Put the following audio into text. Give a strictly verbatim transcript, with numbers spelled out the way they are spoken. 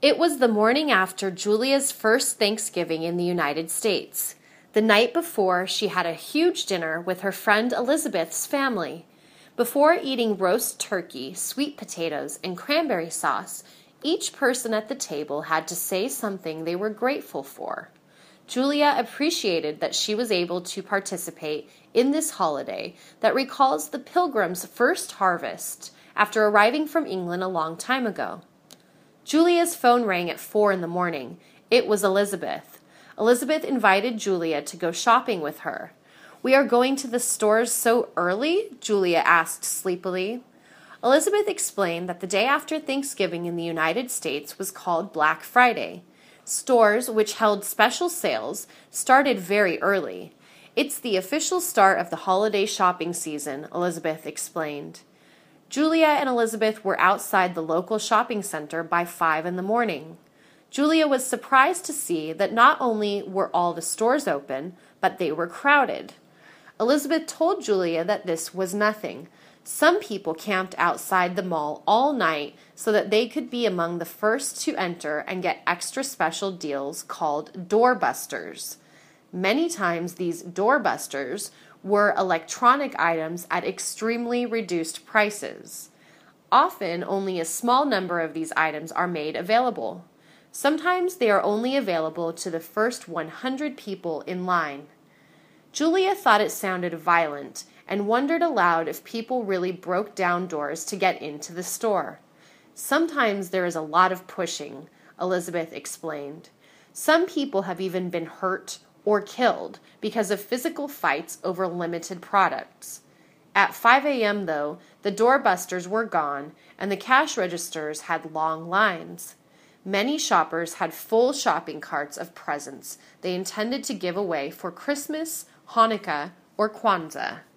It was the morning after Julia's first Thanksgiving in the United States. The night before, she had a huge dinner with her friend Elizabeth's family. Before eating roast turkey, sweet potatoes, and cranberry sauce, each person at the table had to say something they were grateful for. Julia appreciated that she was able to participate in this holiday that recalls the Pilgrims' first harvest after arriving from England a long time ago. Julia's phone rang at four in the morning. It was Elizabeth. Elizabeth invited Julia to go shopping with her. "We are going to the stores so early?" Julia asked sleepily. Elizabeth explained that the day after Thanksgiving in the United States was called Black Friday. Stores, which held special sales, started very early. "It's the official start of the holiday shopping season," Elizabeth explained. Julia and Elizabeth were outside the local shopping center by five in the morning. Julia was surprised to see that not only were all the stores open, but they were crowded. Elizabeth told Julia that this was nothing. Some people camped outside the mall all night so that they could be among the first to enter and get extra special deals called doorbusters. Many times these doorbusters were electronic items at extremely reduced prices. Often, only a small number of these items are made available. Sometimes they are only available to the first one hundred people in line. Julia thought it sounded violent and wondered aloud if people really broke down doors to get into the store. "Sometimes there is a lot of pushing," Elizabeth explained. "Some people have even been hurt or killed because of physical fights over limited products." At five a.m., though, the doorbusters were gone and the cash registers had long lines. Many shoppers had full shopping carts of presents they intended to give away for Christmas, Hanukkah, or Kwanzaa.